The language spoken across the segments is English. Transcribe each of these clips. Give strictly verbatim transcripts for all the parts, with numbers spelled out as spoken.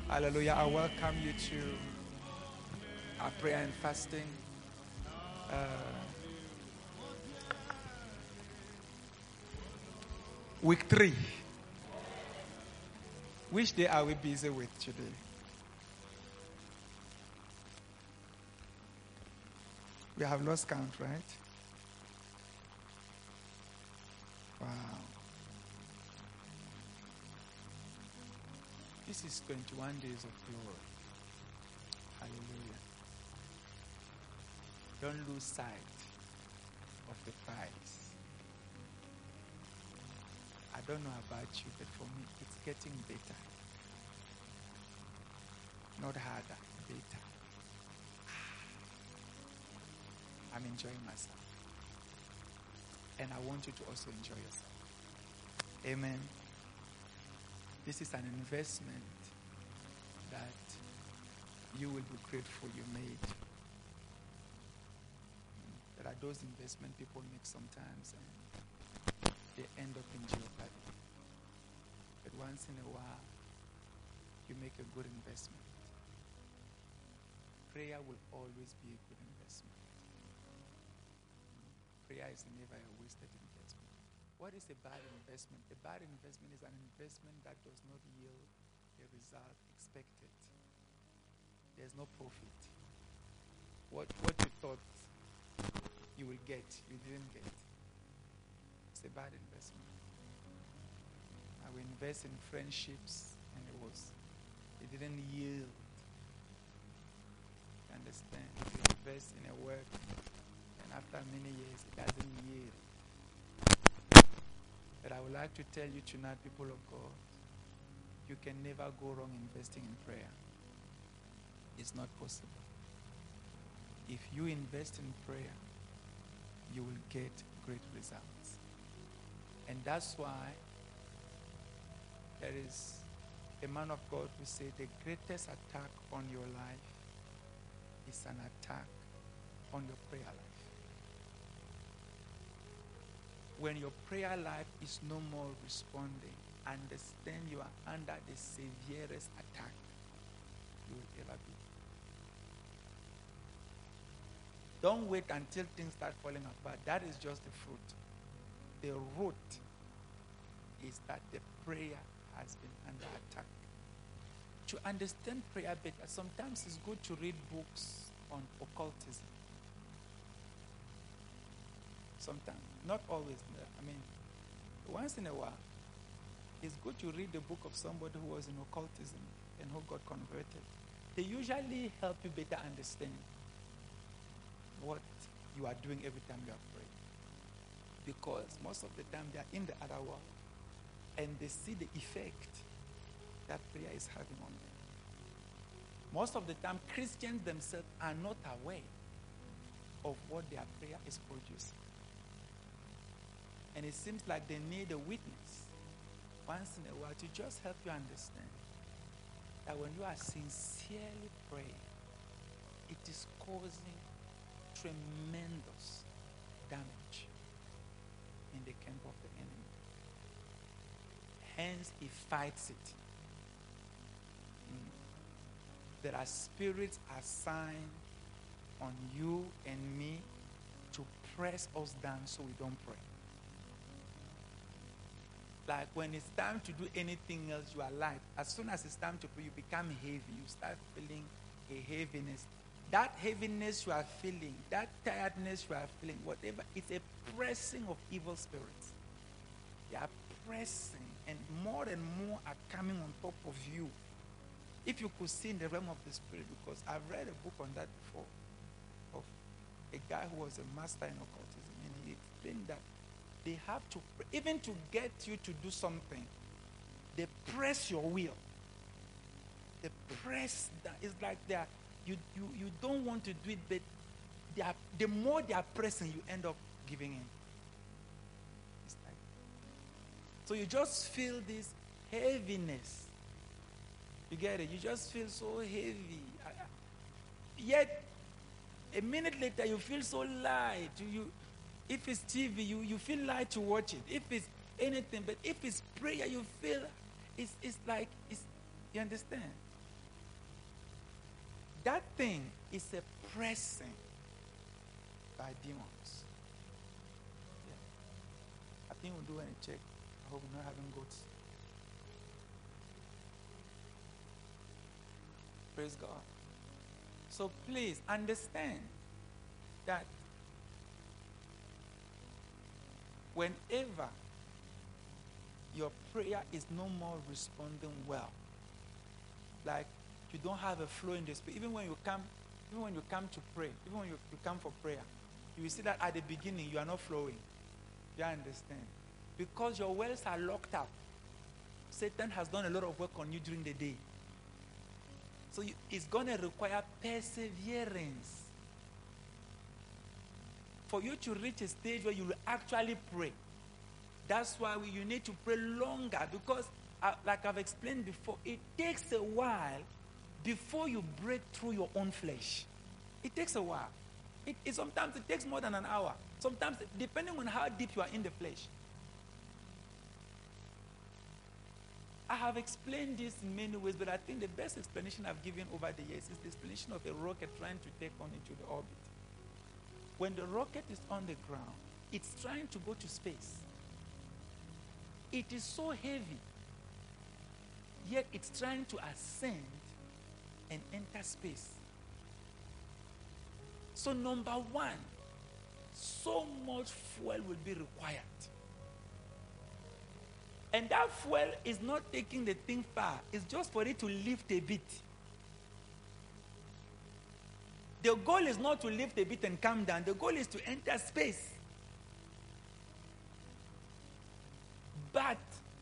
Hallelujah. I welcome you to our prayer and fasting. Uh, week three. Which day are we busy with today? We have lost count, right? Wow. This is twenty-one days of glory. Hallelujah. Don't lose sight of the prize. I don't know about you, but for me, it's getting better. Not harder, better. I'm enjoying myself. And I want you to also enjoy yourself. Amen. This is an investment that you will be grateful you made. There are those investment people make sometimes and they end up in jeopardy. But once in a while, you make a good investment. Prayer will always be a good investment. Prayer is never a wasted investment. What is a bad investment? A bad investment is an investment that does not yield a result expected. There's no profit. What, what you thought you will get, you didn't get. It's a bad investment. I will invest in friendships, and it was, it didn't yield. You understand? You invest in a work, and after many years, it doesn't yield. But I would like to tell you tonight, people of God, you can never go wrong investing in prayer. It's not possible. If you invest in prayer, you will get great results. And that's why there is a man of God who said the greatest attack on your life is an attack on your prayer life. When your prayer life is no more responding, understand you are under the severest attack you will ever be. Don't wait until things start falling apart. That is just the fruit. The root is that the prayer has been under attack. To understand prayer better, sometimes it's good to read books on occultism. Sometimes, not always. I mean, once in a while, it's good to read the book of somebody who was in occultism and who got converted. They usually help you better understand what you are doing every time you are praying. Because most of the time they are in the other world and they see the effect that prayer is having on them. Most of the time, Christians themselves are not aware of what their prayer is producing. And it seems like they need a witness once in a while to just help you understand that when you are sincerely praying, it is causing tremendous damage in the camp of the enemy. Hence, he fights it. Mm. There are spirits assigned on you and me to press us down so we don't pray. Like when it's time to do anything else, you are light. As soon as it's time to pray, you become heavy. You start feeling a heaviness. That heaviness you are feeling, that tiredness you are feeling, whatever, it's a pressing of evil spirits. They are pressing, and more and more are coming on top of you. If you could see in the realm of the spirit, because I've read a book on that before, of a guy who was a master in occultism, and he explained that they have to, even to get you to do something, they press your will. They press that. It's like they are, you, you, you don't want to do it, but they are, the more they are pressing, you end up giving in. It's like, so you just feel this heaviness. You get it? You just feel so heavy. Yet, a minute later, you feel so light. You, you If it's T V, you, you feel light to watch it. If it's anything, but if it's prayer, you feel it's, it's like, it's, you understand? that thing is a pressing by demons. Yeah. I think we'll do any check. I hope we're not having goats. Praise God. So please understand that whenever your prayer is no more responding well, like you don't have a flow in the spirit, even when you come, even when you come to pray, even when you, you come for prayer, you will see that at the beginning you are not flowing. You understand? Because your wells are locked up. Satan has done a lot of work on you during the day. So you, it's going to require perseverance for you to reach a stage where you will actually pray. That's why we, you need to pray longer, because uh, like I've explained before, it takes a while before you break through your own flesh. It takes a while. It, it, sometimes it takes more than an hour. Sometimes, depending on how deep you are in the flesh. I have explained this in many ways, but I think the best explanation I've given over the years is the explanation of a rocket trying to take on into the orbit. When the rocket is on the ground, it's trying to go to space. It is so heavy, yet it's trying to ascend and enter space. So number one, so much fuel will be required. And that fuel is not taking the thing far. It's just for it to lift a bit. The goal is not to lift a bit and come down. The goal is to enter space. But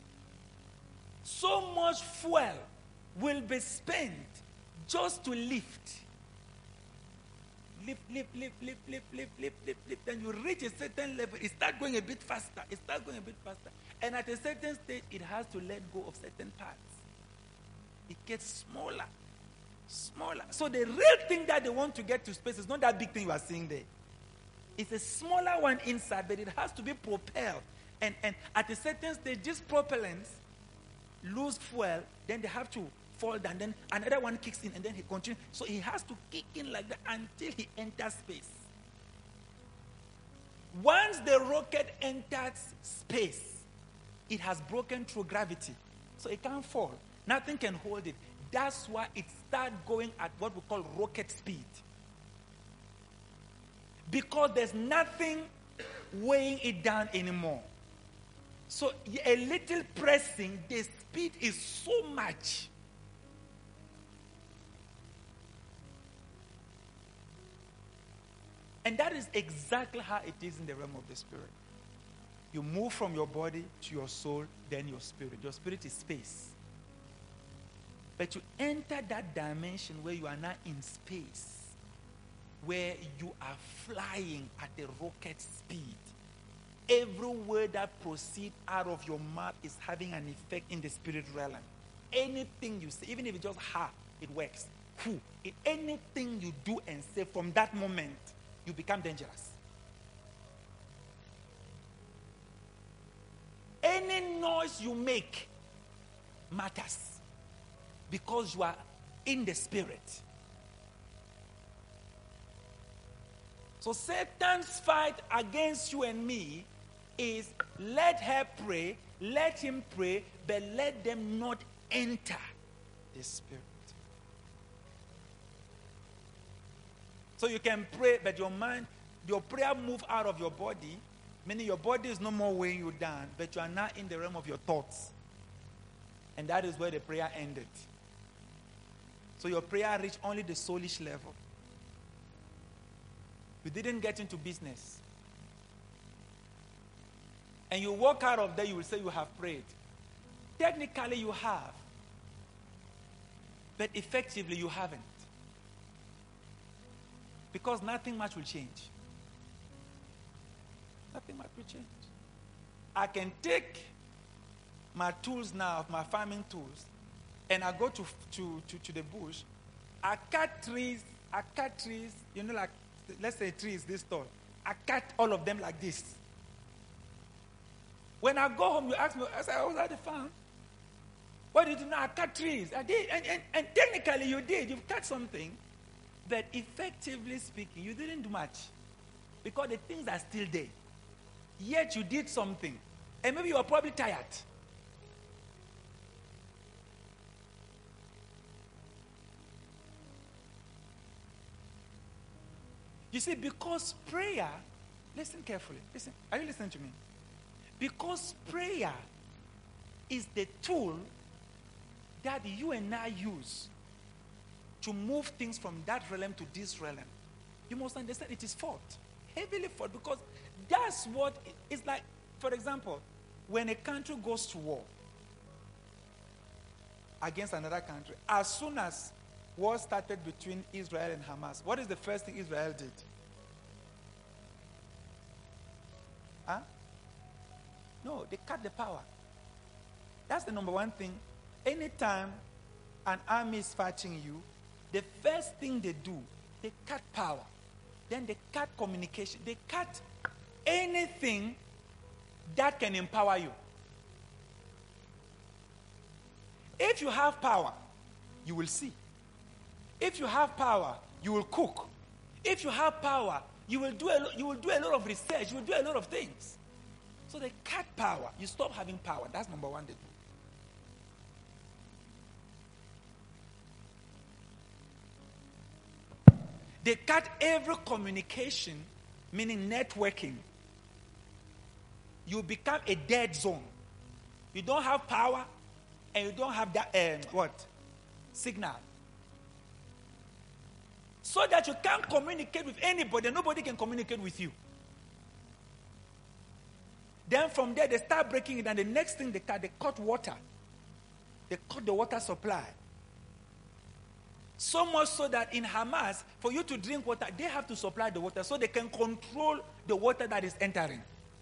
so much fuel will be spent just to lift. Lift, lift, lift, lift, lift, lift, lift, lift, lift. Then you reach a certain level. It starts going a bit faster. It starts going a bit faster. And at a certain stage, it has to let go of certain parts. It gets smaller. Smaller. So the real thing that they want to get to space is not that big thing you are seeing there. It's a smaller one inside, but it has to be propelled. And, and at a certain stage, these propellants lose fuel, then they have to fall down. Then another one kicks in, and then he continues. So he has to kick in like that until he enters space. Once the rocket enters space, it has broken through gravity. So it can't fall. Nothing can hold it. That's why it starts going at what we call rocket speed. Because there's nothing weighing it down anymore. So a little pressing, the speed is so much. And that is exactly how it is in the realm of the spirit. You move from your body to your soul, then your spirit. Your spirit is space. But you enter that dimension where you are now in space, where you are flying at a rocket speed. Every word that proceeds out of your mouth is having an effect in the spirit realm. Anything you say, even if it's just ha, it works. Who? Anything you do and say from that moment, you become dangerous. Any noise you make matters because you are in the spirit. So Satan's fight against you and me is let her pray, let him pray, but let them not enter the spirit. So you can pray, but your mind, your prayer move out of your body, meaning your body is no more weighing you down, but you are now in the realm of your thoughts. And that is where the prayer ended. So your prayer reached only the soulish level. You didn't get into business. And you walk out of there, you will say you have prayed. Technically you have. But effectively you haven't. Because nothing much will change. Nothing much will change. I can take my tools now, my farming tools, and I go to, to, to, to the bush. I cut trees, I cut trees, you know, like, let's say a tree is this tall. I cut all of them like this. When I go home, you ask me, I say, I was at the farm. What did you do? I cut trees. I did. And, and, and technically you did. You've cut something. But effectively speaking, you didn't do much. Because the things are still there. Yet you did something. And maybe you are probably tired. You see, because prayer, listen carefully. Listen. Are you listening to me? Because prayer is the tool that you and I use to move things from that realm to this realm. You must understand it is fought. Heavily fought, because that's what it's like. For example, when a country goes to war against another country, as soon as war started between Israel and Hamas, what is the first thing Israel did? Huh? No, they cut the power. That's the number one thing. Anytime an army is fighting you, the first thing they do, they cut power. Then they cut communication. They cut anything that can empower you. If you have power, you will see. If you have power, you will cook. If you have power, you will do a, lo- you will do a lot of research. You will do a lot of things. So they cut power. You stop having power. That's number one they do. They cut every communication, meaning networking. You become a dead zone. You don't have power, and you don't have that uh, what signal. So that you can't communicate with anybody, and nobody can communicate with you. Then from there they start breaking it, and the next thing they cut, they cut water. They cut the water supply. So much so that in Hamas, for you to drink water, they have to supply the water so they can control the water that is entering.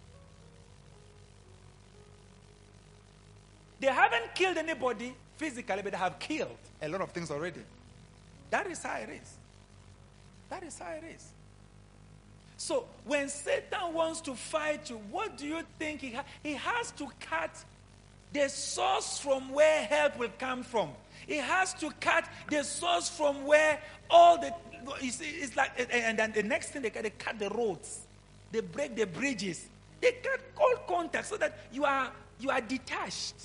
They haven't killed anybody physically, but they have killed a lot of things already. That is how it is. That is how it is. So when Satan wants to fight you, what do you think he has? He has to cut the source from where help will come from. He has to cut the source from where all the, it's, it's like, and then the next thing they cut, they cut the roads. They break the bridges. They cut all contact so that you are, you are detached.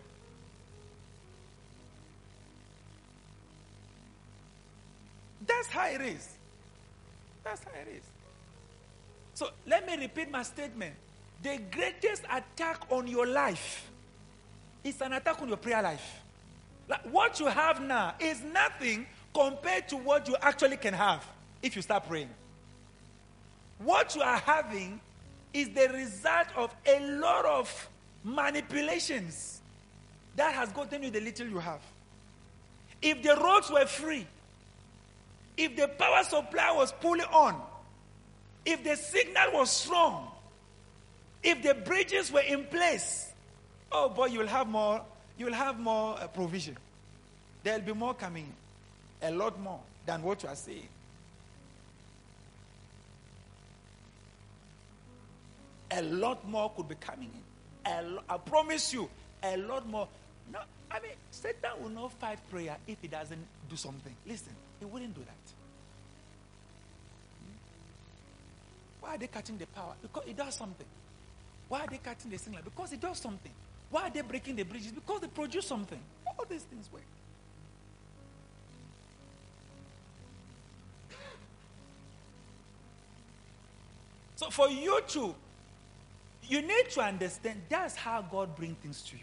That's how it is. That's how it is. So let me repeat my statement. The greatest attack on your life is an attack on your prayer life. Like what you have now is nothing compared to what you actually can have if you start praying. What you are having is the result of a lot of manipulations that has gotten you the little you have. If the roads were free, if the power supply was fully on, if the signal was strong, if the bridges were in place, oh boy, you will have more, you will have more uh, provision. There will be more coming, a lot more than what you are saying. A lot more could be coming in. A lo- I promise you, a lot more. No, I mean, Satan will not fight prayer if he doesn't do something. Listen, he wouldn't do that. Why are they cutting the power? Because it does something. Why are they cutting the signal? Because it does something. Why are they breaking the bridges? Because they produce something. All these things work. So for you to, you need to understand that's how God brings things to you.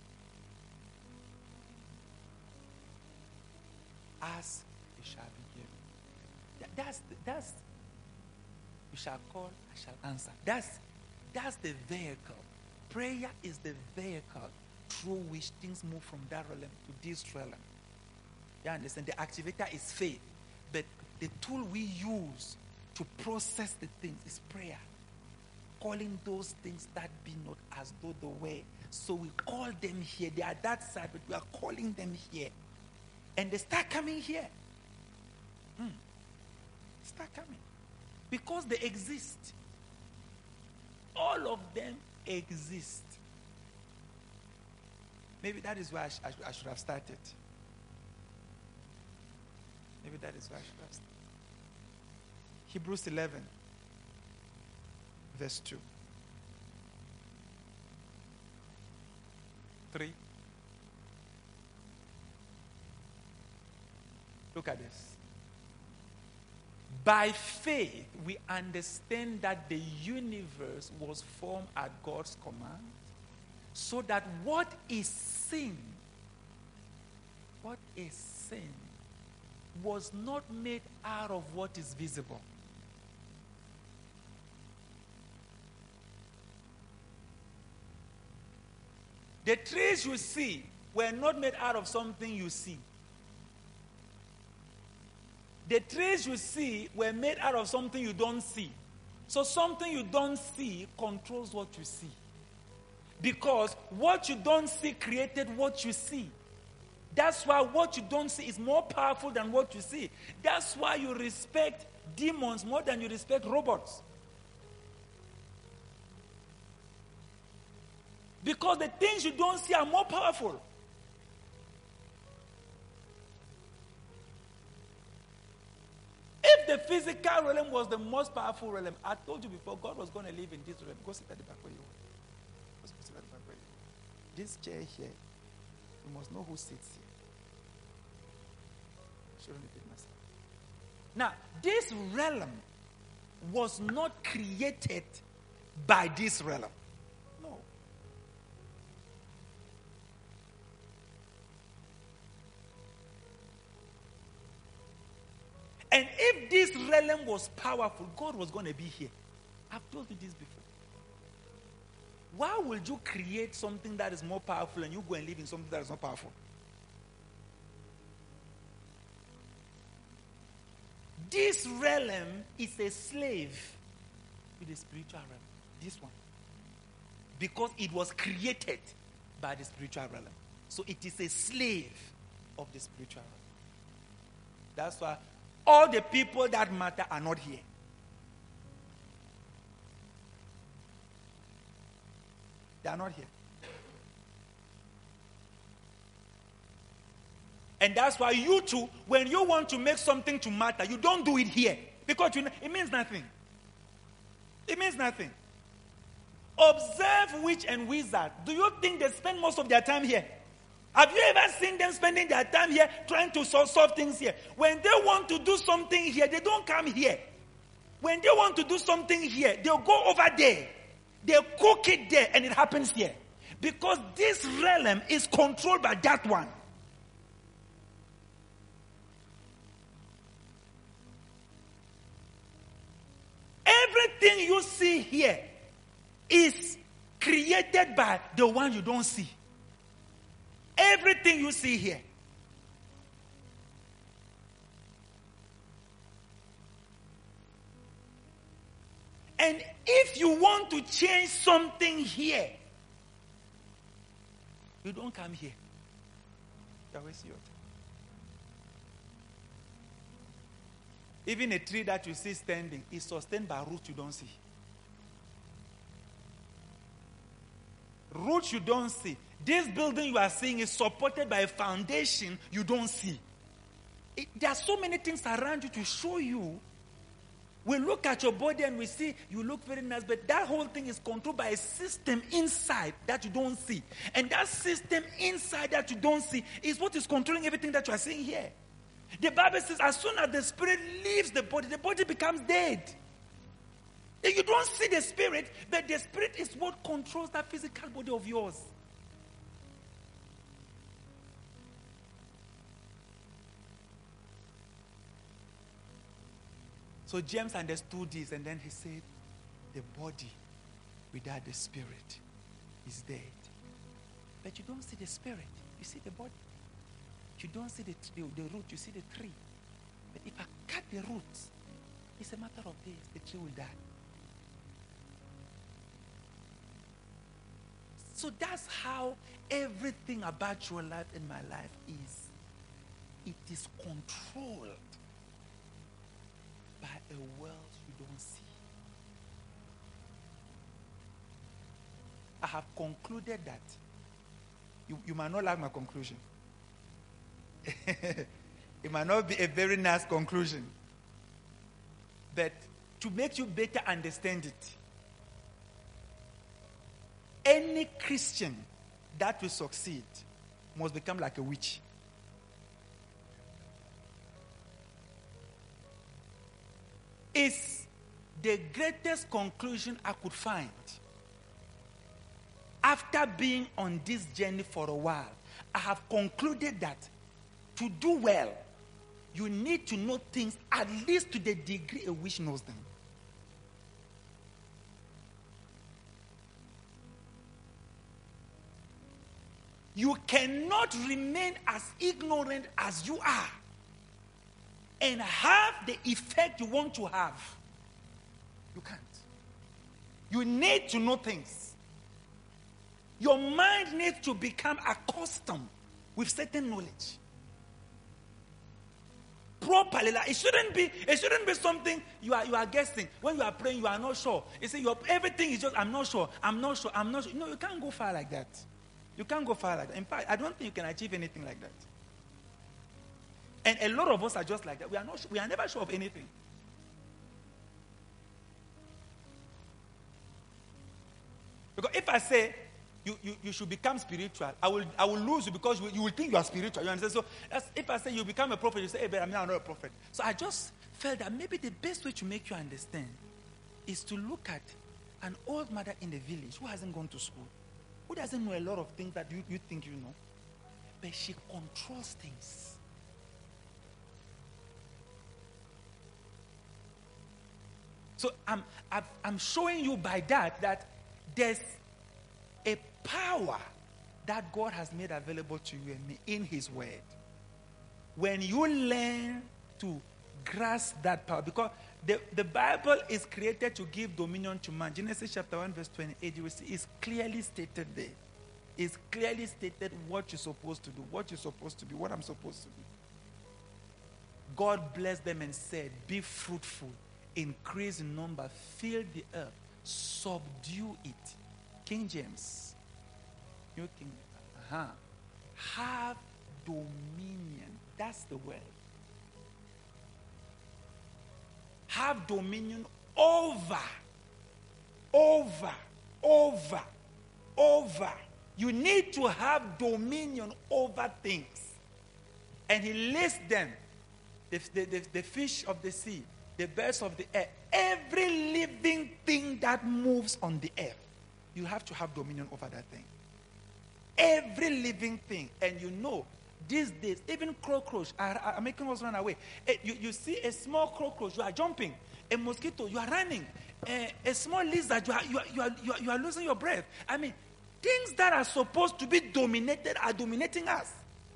Ask, you shall be given. That, that's, that's, you shall call, I shall answer. That's, that's the vehicle. Prayer is the vehicle through which things move from that realm to this realm. You understand? The activator is faith. But the tool we use to process the things is prayer. Calling those things that be not as though they were. So we call them here. They are that side, but we are calling them here. And they start coming here. Hmm. Start coming. Because they exist. All of them exist. Maybe that is where I, sh- I, sh- I should have started. Maybe that is why I should have stayed. Hebrews eleven, verse two. Three. Look at this. By faith, we understand that the universe was formed at God's command, so that what is seen, what is seen, was not made out of what is visible. The trees you see were not made out of something you see. The trees you see were made out of something you don't see. So something you don't see controls what you see. Because what you don't see created what you see. That's why what you don't see is more powerful than what you see. That's why you respect demons more than you respect robots. Because the things you don't see are more powerful. If the physical realm was the most powerful realm, I told you before, God was going to live in this realm. Go sit at the back where you are. Go sit at the back where you are. This chair here, you must know who sits here. Shouldn't repeat myself. Now, this realm was not created by this realm. No. And if this realm was powerful, God was going to be here. I've told you this before. Why would you create something that is more powerful and you go and live in something that is not powerful? This realm is a slave to the spiritual realm. This one. Because it was created by the spiritual realm. So it is a slave of the spiritual realm. That's why all the people that matter are not here. They are not here. And that's why you too, when you want to make something to matter, you don't do it here. Because you know, it means nothing. It means nothing. Observe witch and wizard. Do you think they spend most of their time here? Have you ever seen them spending their time here trying to solve, solve things here? When they want to do something here, they don't come here. When they want to do something here, they'll go over there. They'll cook it there and it happens here. Because this realm is controlled by that one. Everything you see here is created by the one you don't see. Everything you see here. And if you want to change something here, you don't come here. You always see your time. Even a tree that you see standing is sustained by roots you don't see. Roots you don't see. This building you are seeing is supported by a foundation you don't see. It, there are so many things around you to show you. We look at your body and we see you look very nice, but that whole thing is controlled by a system inside that you don't see. And that system inside that you don't see is what is controlling everything that you are seeing here. The Bible says as soon as the spirit leaves the body, the body becomes dead. You don't see the spirit, but the spirit is what controls that physical body of yours. So James understood this, and then he said, the body without the spirit is dead. But you don't see the spirit, you see the body. You don't see the, the, the root, you see the tree. But if I cut the roots, it's a matter of days, the tree will die. So that's how everything about your life and my life is. It is controlled by a world you don't see. I have concluded that. You, you might not like my conclusion. It might not be a very nice conclusion. But to make you better understand it, any Christian that will succeed must become like a witch. It's the greatest conclusion I could find. After being on this journey for a while, I have concluded that to do well, you need to know things at least to the degree a witch knows them. You cannot remain as ignorant as you are and have the effect you want to have. You can't. You need to know things. Your mind needs to become accustomed with certain knowledge. Properly, like it shouldn't be. It shouldn't be something you are you are guessing. When you are praying, you are not sure. You see, your everything is just I'm not sure. I'm not sure. I'm not sure. No, you can't go far like that. You can't go far like that. In fact, I don't think you can achieve anything like that. And a lot of us are just like that. We are not. We are never sure of anything. Because if I say you, you, you should become spiritual, I will I will lose you because you, you will think you are spiritual. You understand? So that's, if I say you become a prophet, you say, hey, but I'm not a prophet. So I just felt that maybe the best way to make you understand is to look at an old mother in the village who hasn't gone to school, who doesn't know a lot of things that you, you think you know, but she controls things. So I'm, I'm, I'm showing you by that that there's a power that God has made available to you and me in His Word. When you learn to grasp that power, because the, the Bible is created to give dominion to man. Genesis chapter one verse twenty-eight, you will see it's clearly stated there. It's clearly stated what you're supposed to do, what you're supposed to be, what I'm supposed to be. God blessed them and said, be fruitful, increase in number, fill the earth, subdue it. King James. New King. Uh-huh. Have dominion. That's the word. Have dominion over, over, over, over. You need to have dominion over things. And he lists them. The, the, the, the fish of the sea, the birds of the air, every living thing that moves on the earth. You have to have dominion over that thing. Every living thing. And you know, these days, even cockroach are, are making us run away. Eh, you, you see a small cockroach, you are jumping. A mosquito, you are running. Eh, a small lizard, you are, you, are, you, are, you, are, you are losing your breath. I mean, things that are supposed to be dominated are dominating us.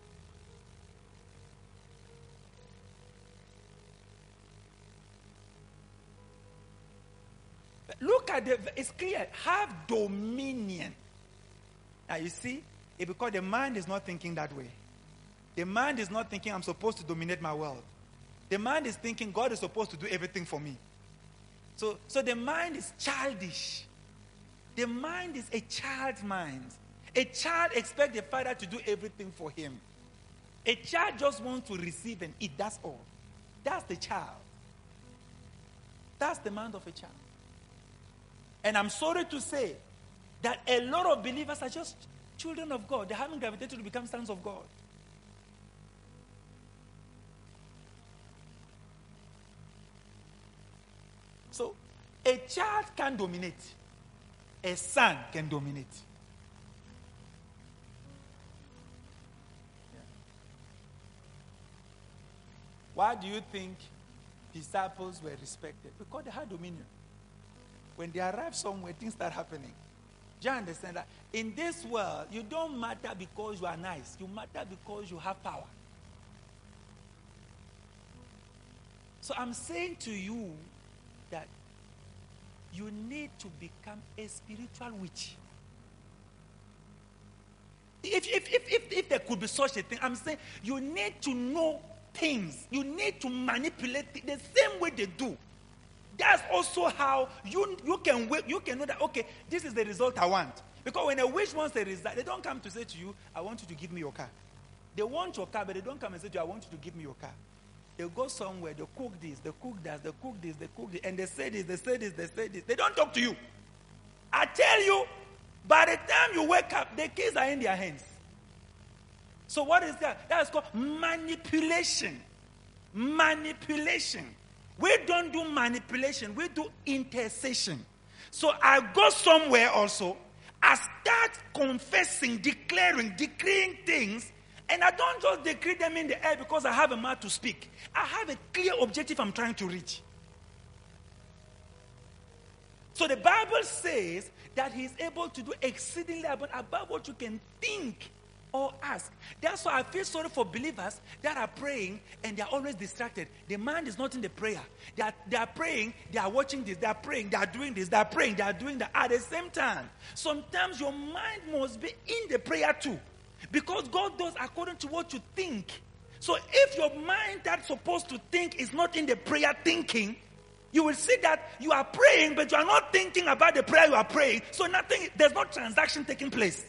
Look at the, it's clear. Have dominion. Now you see, it because the mind is not thinking that way. The mind is not thinking I'm supposed to dominate my world. The mind is thinking God is supposed to do everything for me. So, so the mind is childish. The mind is a child's mind. A child expects the father to do everything for him. A child just wants to receive and eat. That's all. That's the child. That's the mind of a child. And I'm sorry to say that a lot of believers are just children of God. They haven't gravitated to become sons of God. So, a child can dominate. A son can dominate. Yeah. Why do you think disciples were respected? Because they had dominion. When they arrive somewhere, things start happening. Do you understand that? In this world, you don't matter because you are nice. You matter because you have power. So I'm saying to you that you need to become a spiritual witch. If, if, if, if, if there could be such a thing, I'm saying you need to know things. You need to manipulate it the same way they do. That's also how you, you can you can know that, okay, this is the result I want. Because when a witch wants a result, they don't come to say to you, I want you to give me your car. They want your car, but they don't come and say to you, I want you to give me your car. They go somewhere, they cook this, they cook that, they cook this, they cook this, and they say this, they say this, they say this. They don't talk to you. I tell you, by the time you wake up, the keys are in their hands. So what is that? That is called manipulation. Manipulation. We don't do manipulation, we do intercession. So I go somewhere also, I start confessing, declaring, decreeing things, and I don't just decree them in the air because I have a mouth to speak. I have a clear objective I'm trying to reach. So the Bible says that he's able to do exceedingly above what you can think or ask. That's why I feel sorry for believers that are praying and they are always distracted. The mind is not in the prayer. They are, they are praying, they are watching this, they are praying, they are doing this, they are praying, they are doing that at the same time. Sometimes your mind must be in the prayer too. Because God does according to what you think. So if your mind that's supposed to think is not in the prayer thinking, you will see that you are praying, but you are not thinking about the prayer you are praying. So nothing, there's no transaction taking place.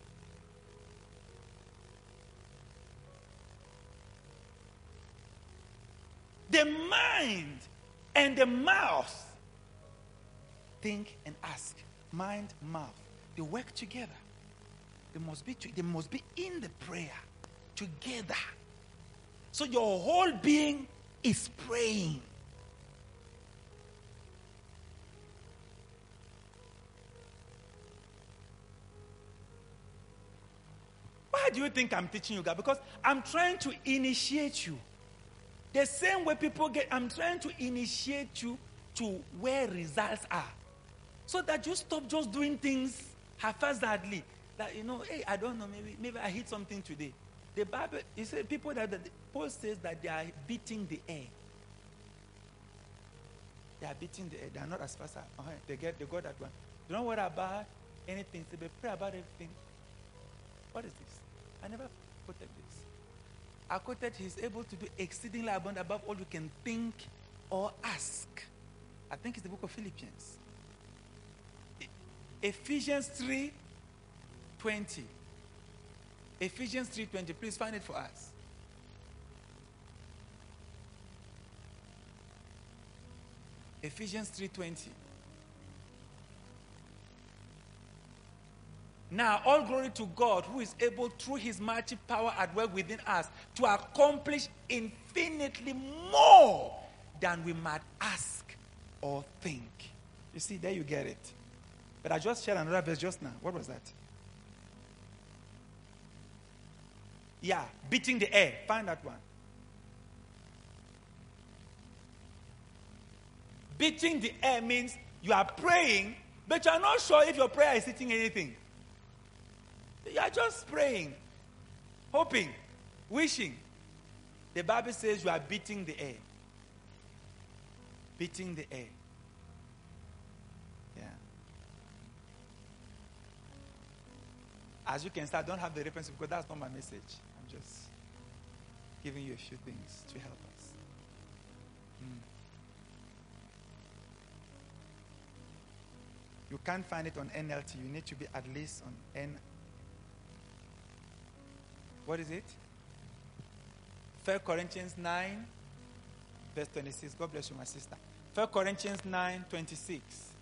The mind and the mouth think and ask. Mind, mouth. They work together. They must be, they must be in the prayer together. So your whole being is praying. Why do you think I'm teaching you, God? Because I'm trying to initiate you. The same way people get, I'm trying to initiate you to where results are. So that you stop just doing things haphazardly. That, you know, hey, I don't know, maybe maybe I hit something today. The Bible, you say people that, that Paul says that they are beating the air. They are beating the air. They are not as fast as, uh, they get, they got that one. Don't worry about anything. Say, pray about everything. What is this? I never quoted this. I quoted, he's able to do exceedingly abundant above all you can think or ask. I think it's the book of Philippians. Ephesians three twenty. Ephesians three twenty. Please find it for us. Ephesians three twenty. Now, all glory to God, who is able through his mighty power at work within us to accomplish infinitely more than we might ask or think. You see, there you get it. But I just shared another verse just now. What was that? Yeah, beating the air. Find that one. Beating the air means you are praying, but you are not sure if your prayer is hitting anything. You are just praying, hoping, wishing. The Bible says you are beating the air. Beating the air. Yeah. As you can see, I don't have the reference because that's not my message. I'm just giving you a few things to help us. Mm. You can't find it on N L T. You need to be at least on N. What is it? First Corinthians nine, verse twenty-six. God bless you, my sister. First Corinthians nine, twenty-six.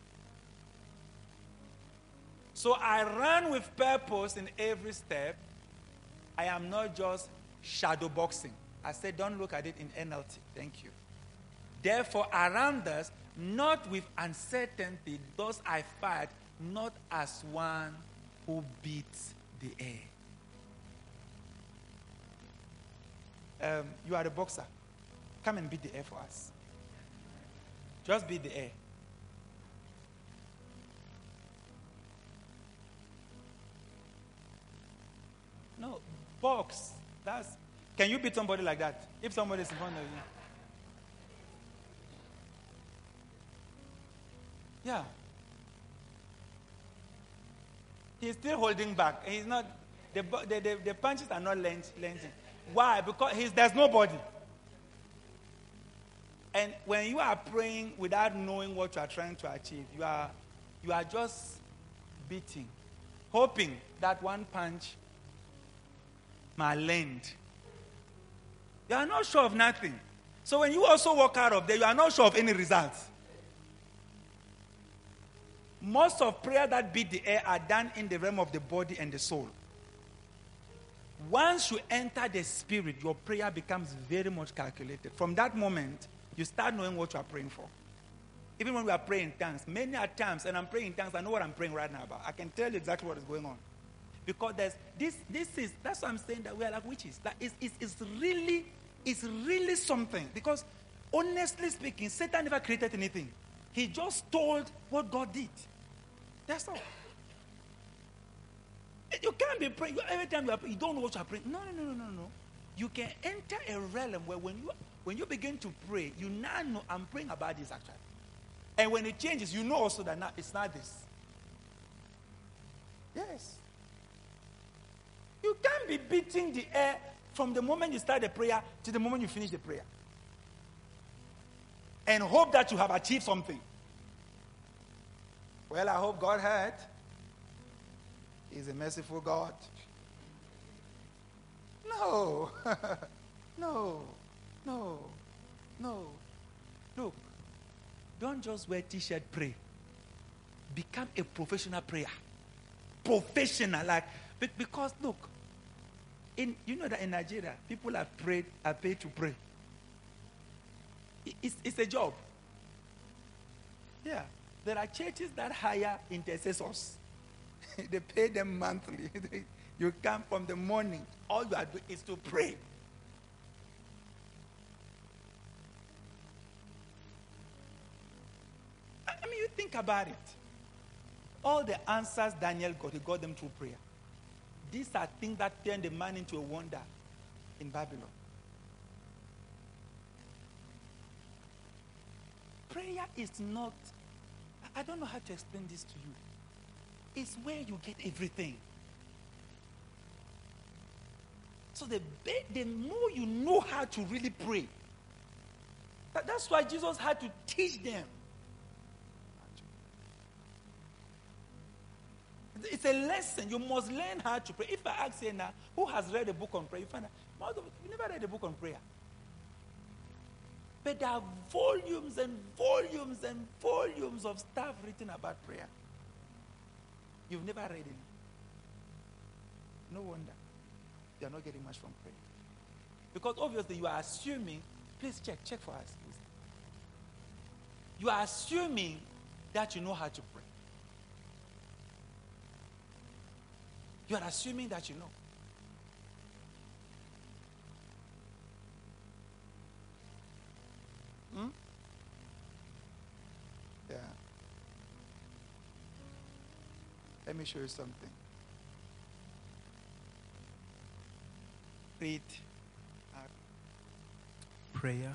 So I run with purpose in every step. I am not just shadow boxing. I said, don't look at it in N L T. Thank you. Therefore, around us, not with uncertainty, thus I fight, not as one who beats the air. Um, you are a boxer. Come and beat the air for us. Just beat the air. No, box. That's. Can you beat somebody like that? If somebody is in front of you. Yeah. He's still holding back. He's not. The the, the, the punches are not lengthy. Why? Because he's, there's nobody. And when you are praying without knowing what you are trying to achieve, you are you are just beating, hoping that one punch my land. You are not sure of nothing. So when you also walk out of there, you are not sure of any results. Most of prayer that beat the air are done in the realm of the body and the soul. Once you enter the spirit, your prayer becomes very much calculated. From that moment, you start knowing what you are praying for. Even when we are praying in tongues, many are times, and I'm praying in tongues, I know what I'm praying right now about. I can tell you exactly what is going on. Because there's this, this is, that's why I'm saying that we are like witches. Like it's, it's, it's really, it's really something. Because honestly speaking, Satan never created anything. He just told what God did. That's all. You can't be praying. Every time you are praying, you don't know what you are praying. No, no, no, no, no, no. You can enter a realm where when you, when you begin to pray, you now know I'm praying about this actually. And when it changes, you know also that now it's not this. Yes. You can't be beating the air from the moment you start the prayer to the moment you finish the prayer. And hope that you have achieved something. Well, I hope God heard. He's a merciful God. No. no. No. No. Look. Don't just wear t-shirt, pray. Become a professional prayer. Professional. Like, because look, in, you know that in Nigeria, people are paid, are paid to pray. It's, it's a job. Yeah. There are churches that hire intercessors. They pay them monthly. You come from the morning. All you are doing is to pray. I mean, you think about it. All the answers Daniel got, he got them through prayer. These are things that turn the man into a wonder in Babylon. Prayer is not, I don't know how to explain this to you. It's where you get everything. So the, the more you know how to really pray, that, that's why Jesus had to teach them. It's a lesson. You must learn how to pray. If I ask you now, who has read a book on prayer? You find out, most of you never read a book on prayer. But there are volumes and volumes and volumes of stuff written about prayer. You've never read it. No wonder you're not getting much from prayer. Because obviously you are assuming, please check, check for us, please. You are assuming that you know how to pray. You are assuming that you know. Hmm? Yeah. Let me show you something. Read. Prayer.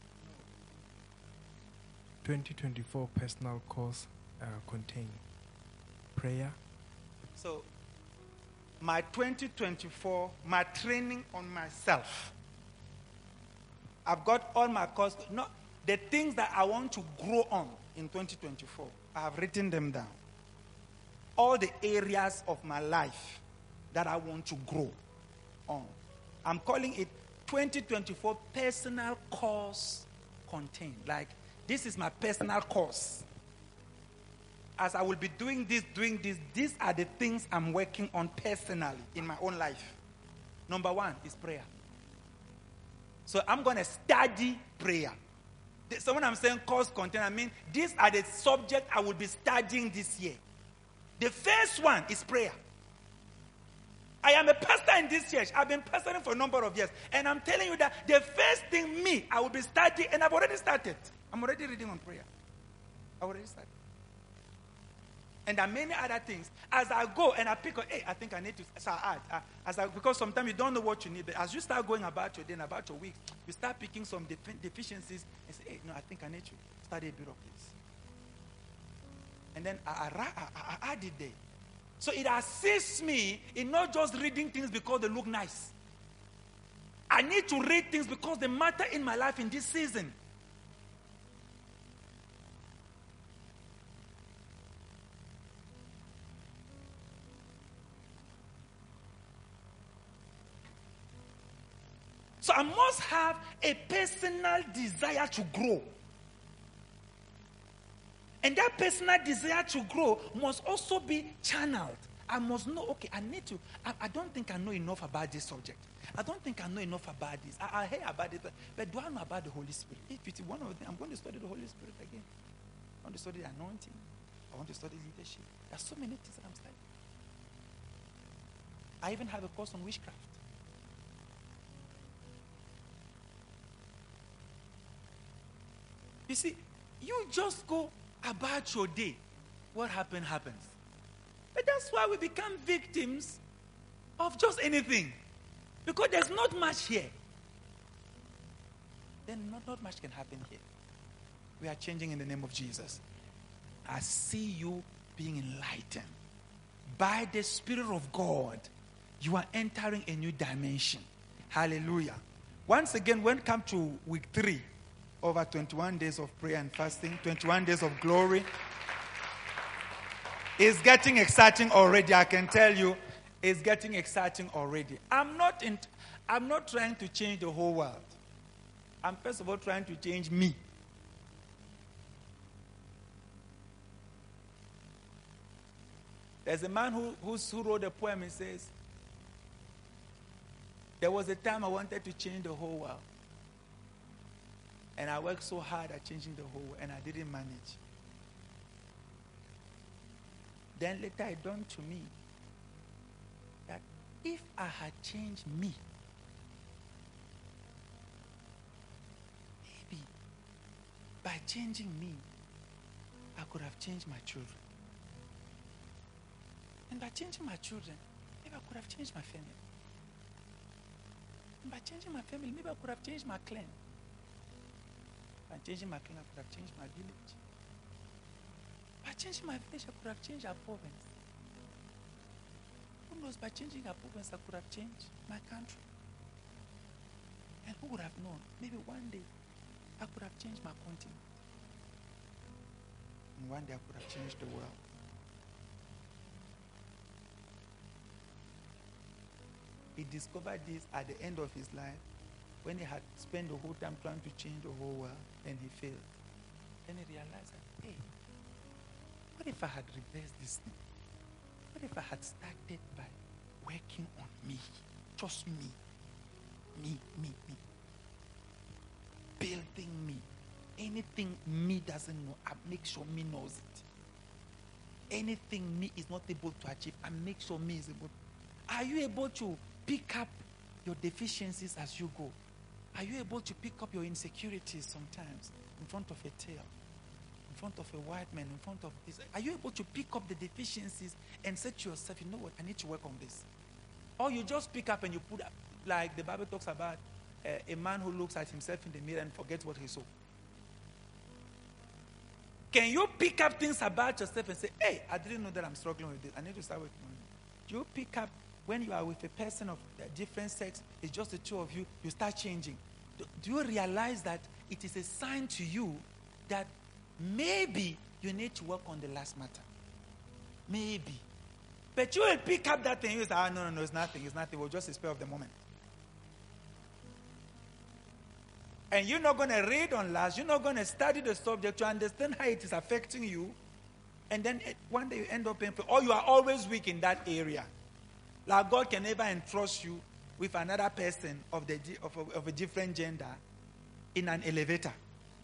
twenty twenty-four personal course uh, contain prayer. So, my twenty twenty-four, my training on myself. I've got all my course. No, the things that I want to grow on in twenty twenty-four, I have written them down. All the areas of my life that I want to grow on. I'm calling it twenty twenty-four personal course contained. Like, this is my personal course. As I will be doing this, doing this, these are the things I'm working on personally in my own life. Number one is prayer. So I'm going to study prayer. So when I'm saying course content, I mean these are the subjects I will be studying this year. The first one is prayer. I am a pastor in this church. I've been pastoring for a number of years. And I'm telling you that the first thing me, I will be studying, and I've already started. I'm already reading on prayer. I already started. And there are many other things. As I go and I pick up, hey, I think I need to so I add. Uh, as I, because sometimes you don't know what you need. But as you start going about your day and about your week, you start picking some defi- deficiencies and say, hey, no, I think I need to study a bit of this. And then I, I, I, I add it there. So it assists me in not just reading things because they look nice. I need to read things because they matter in my life in this season. So I must have a personal desire to grow. And that personal desire to grow must also be channeled. I must know, okay, I need to, I, I don't think I know enough about this subject. I don't think I know enough about this. I, I hear about it, but, but do I know about the Holy Spirit? If it's one of them, I'm going to study the Holy Spirit again. I want to study the anointing. I want to study leadership. There are so many things that I'm studying. I even have a course on witchcraft. You see, you just go about your day. What happened, happens. But that's why we become victims of just anything. Because there's not much here. Then not, not much can happen here. We are changing in the name of Jesus. I see you being enlightened. By the Spirit of God, you are entering a new dimension. Hallelujah. Once again, when we come to week three, over twenty-one days of prayer and fasting, twenty-one days of glory, it's getting exciting already. I can tell you, it's getting exciting already. I'm not in, I'm not trying to change the whole world. I'm first of all trying to change me. There's a man who, who, who wrote a poem. He says, there was a time I wanted to change the whole world. And I worked so hard at changing the whole world, and I didn't manage. Then later it dawned to me that if I had changed me, maybe by changing me, I could have changed my children. And by changing my children, maybe I could have changed my family. And by changing my family, maybe I could have changed my clan. By changing my clan, I could have changed my village. By changing my village, I could have changed our province. Who knows, by changing our province, I could have changed my country. And who would have known? Maybe one day, I could have changed my continent. And one day, I could have changed the world. He discovered this at the end of his life, when he had spent the whole time trying to change the whole world, and he failed. Then he realized that, hey, what if I had reversed this thing? What if I had started by working on me? Just me. Me, me, me. Building me. Anything me doesn't know, I make sure me knows it. Anything me is not able to achieve, I make sure me is able to. Are you able to pick up your deficiencies as you go? Are you able to pick up your insecurities sometimes in front of a tail, in front of a white man, in front of this? Are you able to pick up the deficiencies and say to yourself, you know what, I need to work on this? Or you just pick up and you put up, like the Bible talks about uh, a man who looks at himself in the mirror and forgets what he saw. Can you pick up things about yourself and say, hey, I didn't know that I'm struggling with this. I need to start working on it. Do you pick up when you are with a person of a different sex, it's just the two of you, you start changing? Do, do you realize that it is a sign to you that maybe you need to work on the last matter? Maybe. But you will pick up that thing and you say, ah, no, no, no, it's nothing, it's nothing. It was just a spur of the moment. And you're not going to read on last, you're not going to study the subject to understand how it is affecting you. And then it, one day you end up in, or you are always weak in that area. Like God can never entrust you with another person of, the, of, a, of a different gender in an elevator.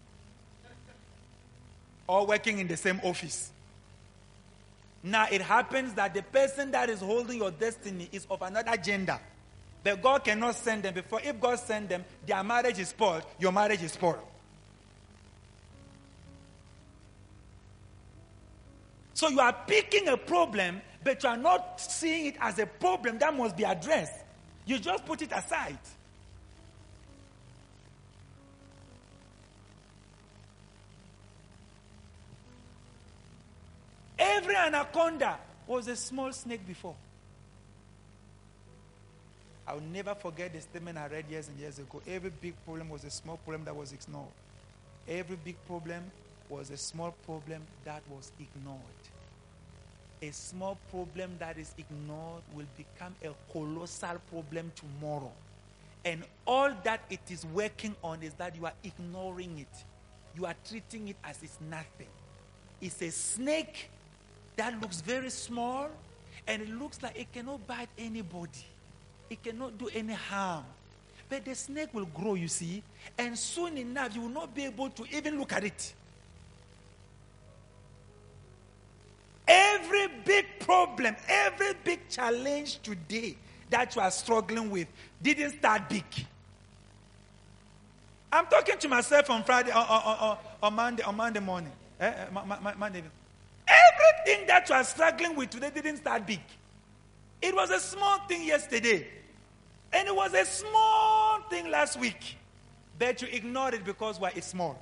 Or working in the same office. Now it happens that the person that is holding your destiny is of another gender. But God cannot send them before. If God sends them, their marriage is spoiled. Your marriage is spoiled. So you are picking a problem, but you are not seeing it as a problem that must be addressed. You just put it aside. Every anaconda was a small snake before. I will never forget the statement I read years and years ago. Every big problem was a small problem that was ignored. Every big problem was a small problem that was ignored. A small problem that is ignored will become a colossal problem tomorrow. And all that it is working on is that you are ignoring it. You are treating it as it's nothing. It's a snake that looks very small, and it looks like it cannot bite anybody. It cannot do any harm. But the snake will grow, you see, and soon enough you will not be able to even look at it. Every big problem, every big challenge today that you are struggling with didn't start big. I'm talking to myself on Friday, on, on, on, on Monday, on Monday morning. Eh, eh, my, my, Monday. Everything that you are struggling with today didn't start big. It was a small thing yesterday. And it was a small thing last week. But you ignored it because why? It's small.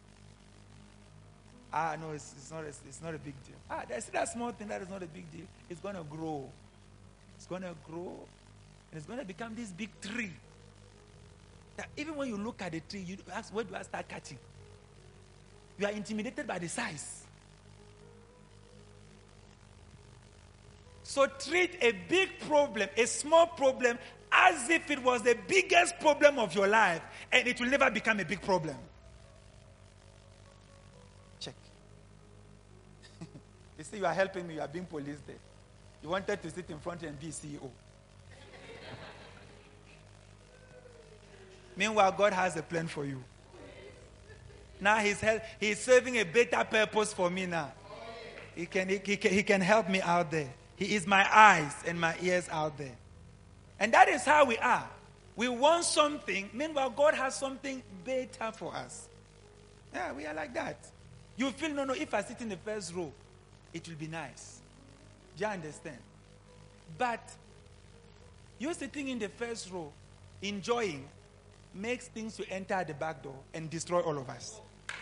Ah, no, it's, it's, not a, it's not a big deal. Ah, that's that small thing that is not a big deal. It's going to grow. It's going to grow. And it's going to become this big tree. That even when you look at the tree, you ask, where do I start cutting? You are intimidated by the size. So treat a big problem, a small problem, as if it was the biggest problem of your life, and it will never become a big problem. Check. You see, you are helping me, you are being policed there. You wanted to sit in front and be C E O. Meanwhile, God has a plan for you. Now he's, hel- he's serving a better purpose for me now. He can, he, he, can, he can help me out there. He is my eyes and my ears out there. And that is how we are. We want something. Meanwhile, God has something better for us. Yeah, we are like that. You feel, no, no, if I sit in the first row, it will be nice. Do you understand? But you sitting in the first row, enjoying, makes things to enter at the back door and destroy all of us.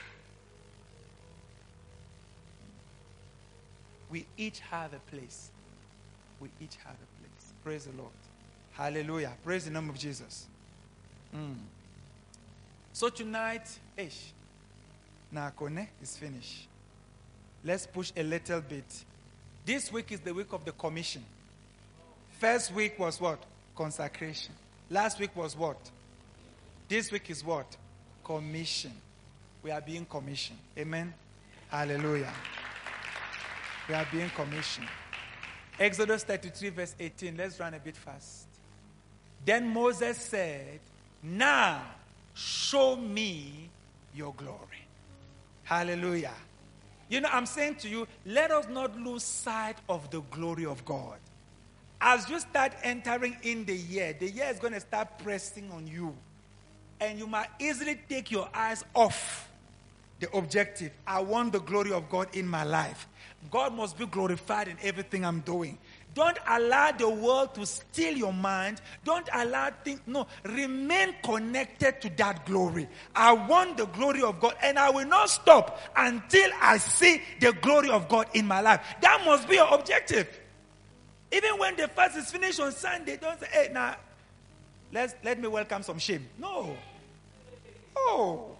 We each have a place. We each have a place. Praise the Lord. Hallelujah. Praise the name of Jesus. Mm. So tonight, ish, Nakone is finished. Let's push a little bit. This week is the week of the commission. First week was what? Consecration. Last week was what? This week is what? Commission. We are being commissioned. Amen. Hallelujah. We are being commissioned. Exodus thirty-three verse eighteen. Let's run a bit fast. Then Moses said, now show me your glory. Hallelujah. You know, I'm saying to you, let us not lose sight of the glory of God. As you start entering in the year, the year is going to start pressing on you. And you might easily take your eyes off the objective. I want the glory of God in my life. God must be glorified in everything I'm doing. Don't allow the world to steal your mind. Don't allow things. No, remain connected to that glory. I want the glory of God, and I will not stop until I see the glory of God in my life. That must be your objective. Even when the fast is finished on Sunday, don't say, hey, now, let's, let me welcome some shame. No. Oh.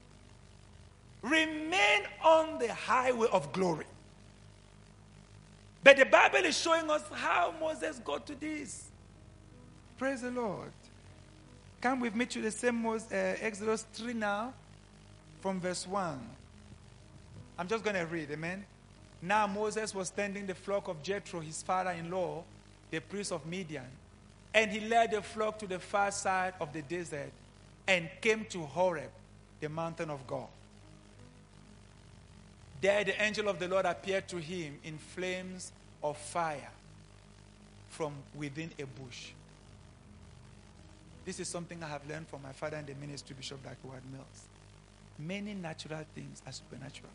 Remain on the highway of glory. But the Bible is showing us how Moses got to this. Praise the Lord. Come with me to the same Moses, uh, Exodus three now, from verse one. I'm just going to read, amen. Now Moses was tending the flock of Jethro, his father-in-law, the priest of Midian. And he led the flock to the far side of the desert and came to Horeb, the mountain of God. There the angel of the Lord appeared to him in flames of fire from within a bush. This is something I have learned from my father in the ministry, Bishop Doctor Ward Mills. Many natural things are supernatural.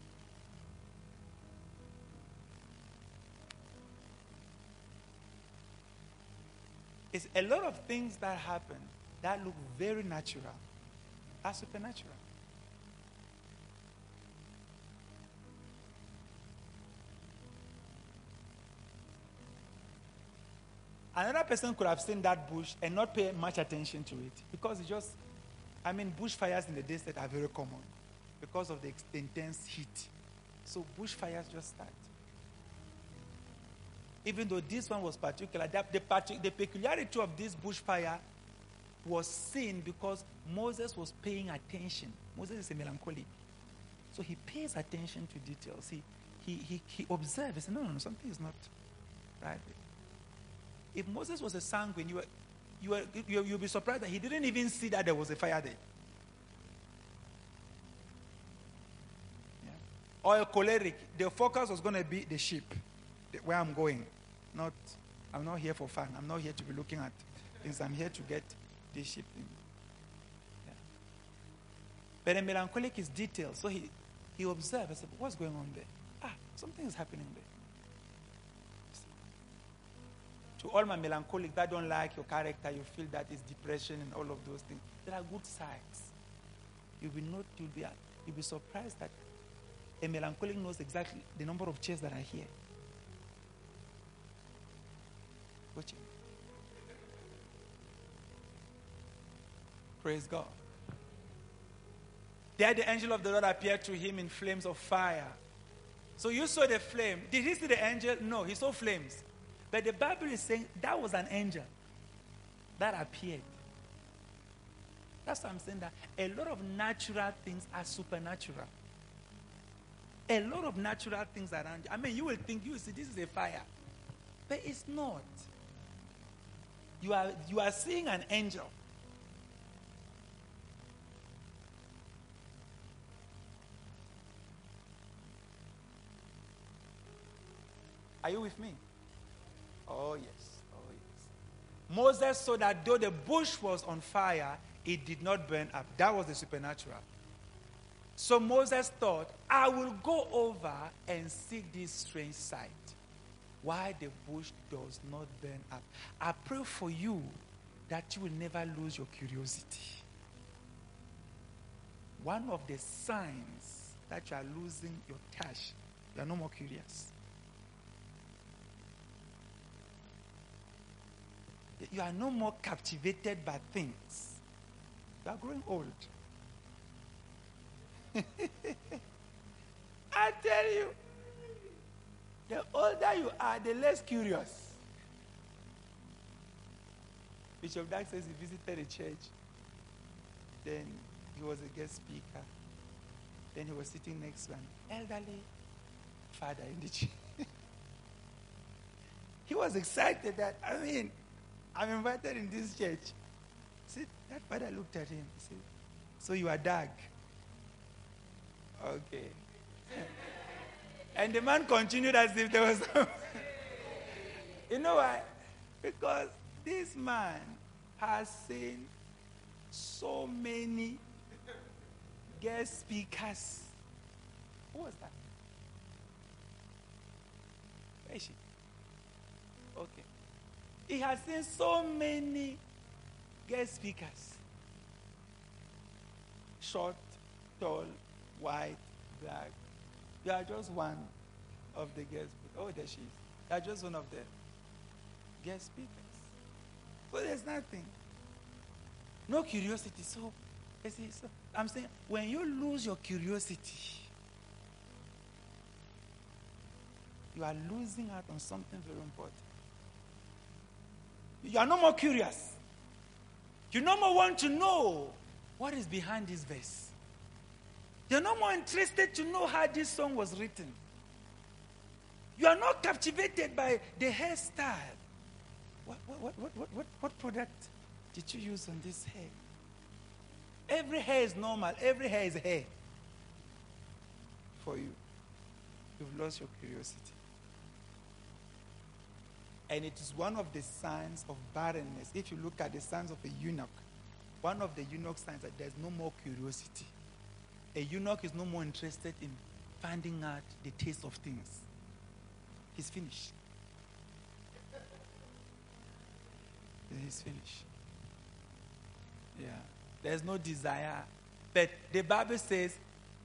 It's a lot of things that happen that look very natural are supernatural. Another person could have seen that bush and not pay much attention to it because it just, I mean, bushfires in the desert are very common because of the intense heat. So bushfires just start. Even though this one was particular, the, the, the peculiarity of this bushfire was seen because Moses was paying attention. Moses is a melancholic. So he pays attention to details. He, he, he, he observes. He says, no, no, no, something is not right. If Moses was a sanguine, you were, you were, you, you'll be surprised that he didn't even see that there was a fire there. Yeah. Or a choleric, the focus was going to be the sheep, the, where I'm going. Not, I'm not here for fun. I'm not here to be looking at things. I'm here to get the sheep thing. Yeah. But a melancholic is detailed. So he, he observed. I said, what's going on there? Ah, something is happening there. To all my melancholics that don't like your character, you feel that it's depression and all of those things. There are good sides. You will not, you'll be, you'll be surprised that a melancholic knows exactly the number of chairs that are here. Watch it. Praise God. There the angel of the Lord appeared to him in flames of fire. So you saw the flame. Did he see the angel? No, he saw flames. But the Bible is saying that was an angel that appeared. That's why I'm saying that a lot of natural things are supernatural. A lot of natural things around you. I mean, you will think, you will see, this is a fire. But it's not. You are, you are seeing an angel. Are you with me? Oh, yes. Oh, yes. Moses saw that though the bush was on fire, it did not burn up. That was the supernatural. So Moses thought, I will go over and see this strange sight. Why the bush does not burn up. I pray for you that you will never lose your curiosity. One of the signs that you are losing your touch, you are no more curious. You are no more captivated by things. You are growing old. I tell you, the older you are, the less curious. Bishop Dag says he visited a church. Then he was a guest speaker. Then he was sitting next to an elderly father in the church. He was excited that, I mean, I'm invited in this church. See, that father looked at him. He said, so you are Dag? Okay. And the man continued as if there was no. You know why? Because this man has seen so many guest speakers. Who was that? Where is she? Okay. He has seen so many guest speakers. Short, tall, white, black. You are just one of the guest speakers. Oh, there she is. You are just one of the guest speakers. So there's nothing. No curiosity. So, you see, so I'm saying, when you lose your curiosity, you are losing out on something very important. You are no more curious. You no more want to know what is behind this verse. You're no more interested to know how this song was written. You are not captivated by the hairstyle. What, what, what, what, what, what, what product did you use on this hair? Every hair is normal. Every hair is hair. For you. You've lost your curiosity. And it is one of the signs of barrenness. If you look at the signs of a eunuch, one of the eunuch signs that there's no more curiosity. A eunuch is no more interested in finding out the taste of things. He's finished. He's finished. Yeah. There's no desire. But the Bible says,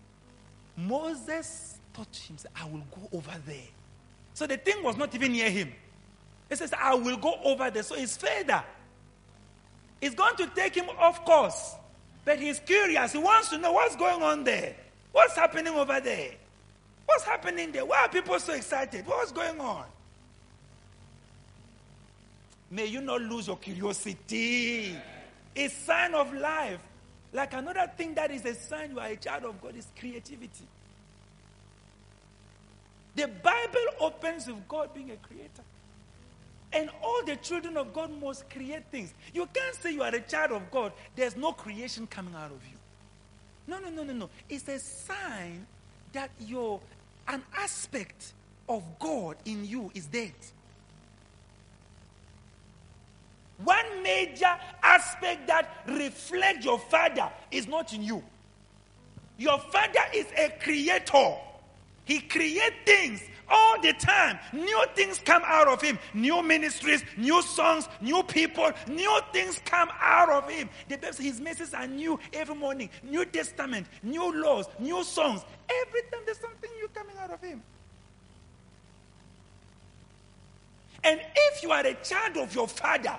Moses thought to himself, I will go over there. So the thing was not even near him. He says, I will go over there. So he's further. It's going to take him off course. But he's curious. He wants to know what's going on there. What's happening over there? What's happening there? Why are people so excited? What's going on? May you not lose your curiosity. A sign of life. Like another thing that is a sign you are a child of God is creativity. The Bible opens with God being a creator. And all the children of God must create things. You can't say you are a child of God, there's no creation coming out of you. No, no, no, no, no. It's a sign that you're an aspect of God in you is dead. One major aspect that reflects your father is not in you. Your father is a creator. He creates things all the time. New things come out of him. New ministries, new songs, new people, new things come out of him. The Bible says his messages are new every morning. New Testament, new laws, new songs. Every time there's something new coming out of him. And if you are a child of your father,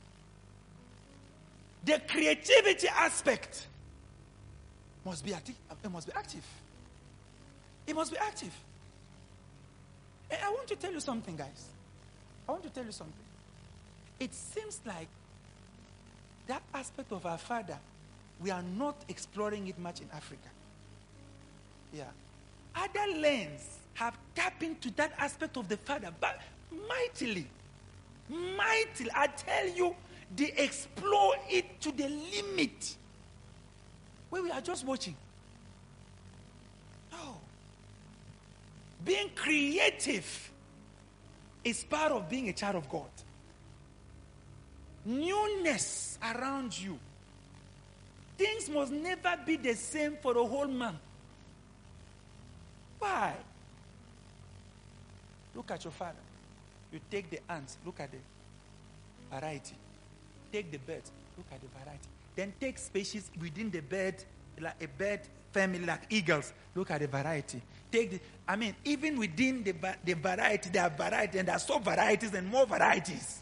the creativity aspect must be active. It must be active. It must be active. And I want to tell you something, guys. I want to tell you something. It seems like that aspect of our father, we are not exploring it much in Africa. Yeah. Other lands have tapped into that aspect of the father, but mightily. Mightily. I tell you, they explore it to the limit. Where we are just watching. No. Being creative is part of being a child of God. Newness around you. Things must never be the same for the whole month. Why? Look at your father. You take the ants, look at the variety. Take the birds, look at the variety. Then take species within the bird, like a bird family like eagles, look at the variety. Take the, I mean, even within the, the variety, there are variety, and there are sub-varieties and more varieties.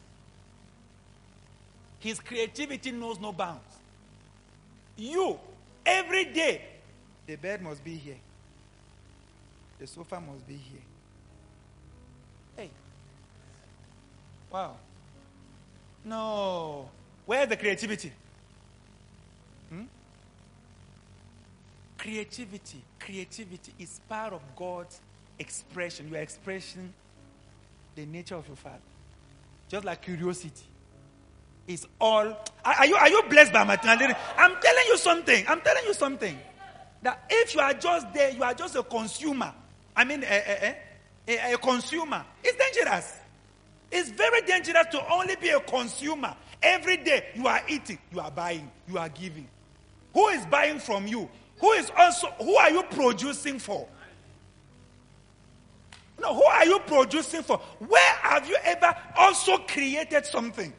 His creativity knows no bounds. You, every day, the bed must be here. The sofa must be here. Hey. Wow. No. Where's the creativity? Hmm? Creativity, creativity is part of God's expression. You are expressing the nature of your Father. Just like curiosity. It's all. Are, are you are you blessed by my tongue? I'm telling you something. I'm telling you something. That if you are just there, you are just a consumer. I mean, a, a, a, a consumer. It's dangerous. It's very dangerous to only be a consumer. Every day you are eating, you are buying, you are giving. Who is buying from you? Who is also, who are you producing for? No, who are you producing for? Where have you ever also created something?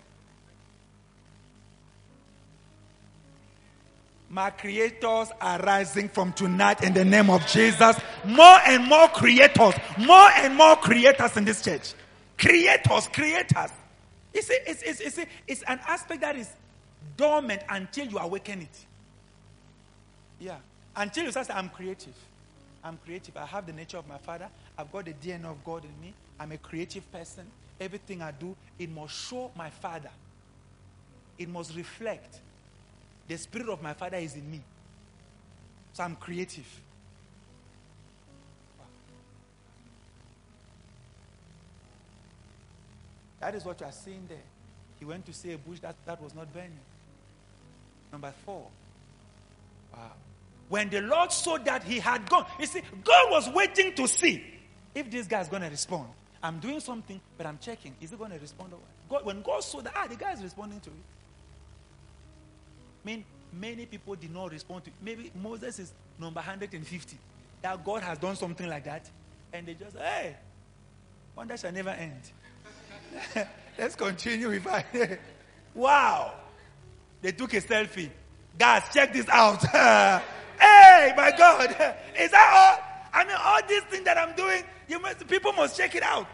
My creators are rising from tonight in the name of Jesus. More and more creators, more and more creators in this church. Creators, creators. You see, it's, it's, it's, it's an aspect that is dormant until you awaken it. Yeah. Until you say, I'm creative. I'm creative. I have the nature of my Father. I've got the D N A of God in me. I'm a creative person. Everything I do, it must show my Father. It must reflect. The Spirit of my Father is in me. So I'm creative. That is what you are seeing there. He went to see a bush that, that was not burning. Number four. Wow. When the Lord saw that he had gone, you see, God was waiting to see if this guy is going to respond. I'm doing something, but I'm checking. Is he going to respond or what? God, when God saw that, ah, the guy is responding to it. I mean, many people did not respond to it. Maybe Moses is number one hundred fifty. That God has done something like that. And they just, hey, wonder shall never end. Let's continue with it. Wow. They took a selfie. Guys, check this out. Hey, my God. Is that all? I mean, all these things that I'm doing, you must, people must check it out.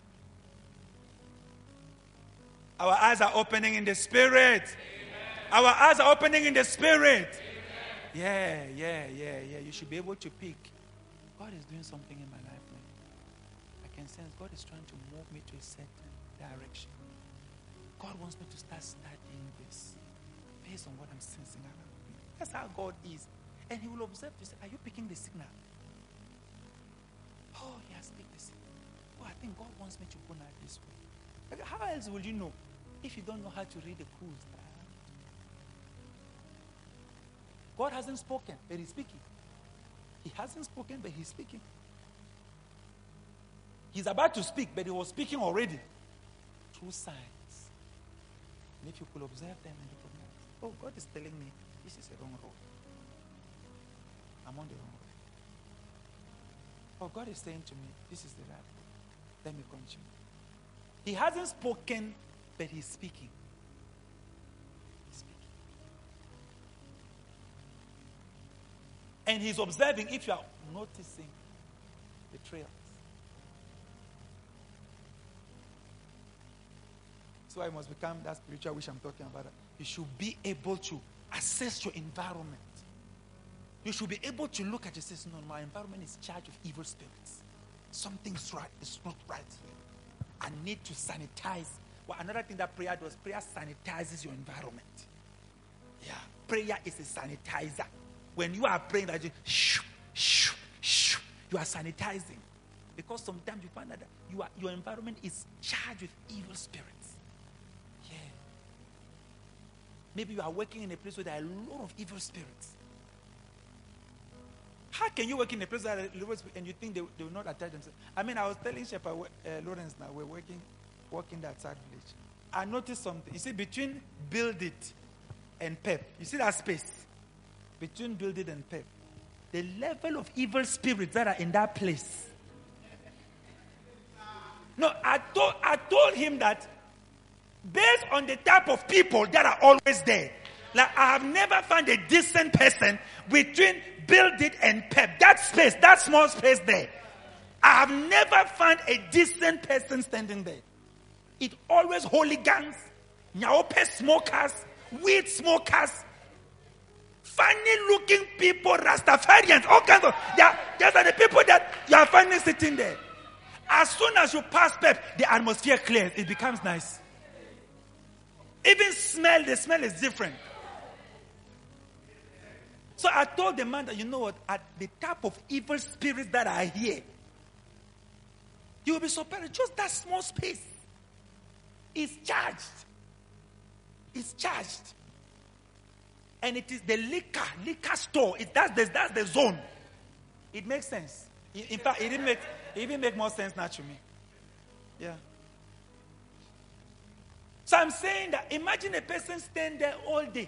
Our eyes are opening in the Spirit. Amen. Our eyes are opening in the Spirit. Amen. Yeah, yeah, yeah, yeah. You should be able to pick. God is doing something in my life now. I can sense God is trying to move me to a certain direction. God wants me to start studying this. based on what I'm sensing around me. That's how God is. And he will observe to say, are you picking the signal? Oh, he has picked the signal. Oh, I think God wants me to go now this way. Like, how else will you know if you don't know how to read the clues? God hasn't spoken, but he's speaking. He hasn't spoken, but he's speaking. He's about to speak, but he was speaking already. Through signs. And if you could observe them and recognize, oh, God is telling me this is a wrong road. I'm on the wrong road. Oh, God is saying to me, this is the right road. Let me continue. He hasn't spoken, but he's speaking. He's speaking. And he's observing if you are noticing the trails. So I must become that spiritual which I'm talking about. You should be able to assess your environment. You should be able to look at it and say, no, my environment is charged with evil spirits. Something's right. It's not right here. I need to sanitize. Well, another thing that prayer does, prayer sanitizes your environment. Yeah. Prayer is a sanitizer. When you are praying, that you, shoo, shoo, shoo, you are sanitizing. Because sometimes you find that you are, your environment is charged with evil spirits. Yeah. Maybe you are working in a place where there are a lot of evil spirits. How can you work in a place where there are evil spirits and you think they, they will not attach themselves? I mean, I was telling Shepherd uh, Lawrence now, we're working, working that side village. I noticed something. You see, between Build It and Pep, you see that space? Between Build It and Pep, the level of evil spirits that are in that place. No, I told, I told him that based on the type of people that are always there, like I have never found a decent person between Build It and Pep. That space, that small space there. I have never found a decent person standing there. It always hooligans, nyaope smokers, weed smokers, funny looking people, Rastafarians, all kinds of, yeah, those are the people that you are finding sitting there. As soon as you pass Pep, the atmosphere clears. It becomes nice. Even smell, the smell is different. So I told the man that, you know what, at the type of evil spirits that are here, you will be surprised. Just that small space is charged. It's charged. And it is the liquor, liquor store. It, that's, the, that's the zone. It makes sense. In fact, it even makes it even make more sense now to me. Yeah. So I'm saying that imagine a person staying there all day.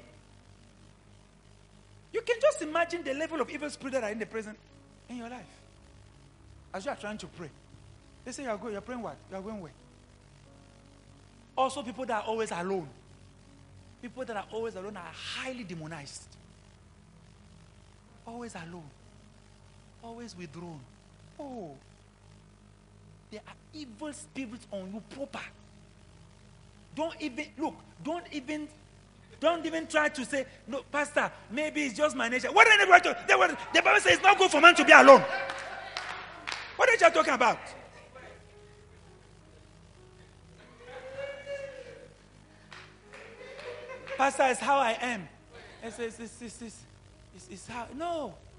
You can just imagine the level of evil spirits that are in the present in your life. As you are trying to pray. They say you are going, you're praying what? You are going where? Also people that are always alone. People that are always alone are highly demonized. Always alone. Always withdrawn. Oh. There are evil spirits on you proper. Don't even, look, don't even, don't even try to say, no, Pastor, maybe it's just my nature. What are they going to do? The Bible says it's not good for man to be alone. What are you talking about? Pastor, it's how I am. It's, it's, it's, it's, it's, it's, it's how, no.